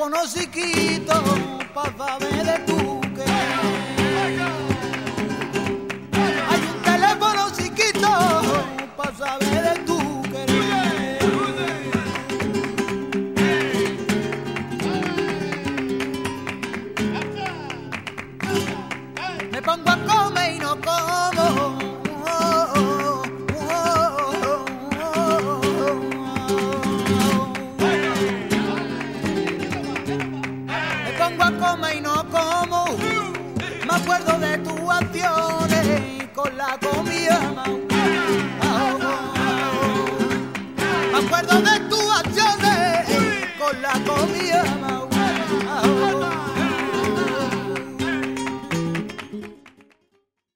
teléfono chiquito para saber de tu querer. Hay un teléfono chiquito para saber de tu querer. Me pongo a comer y no como. Pongo a comer y no como, me acuerdo de tus acciones con la comida, me acuerdo de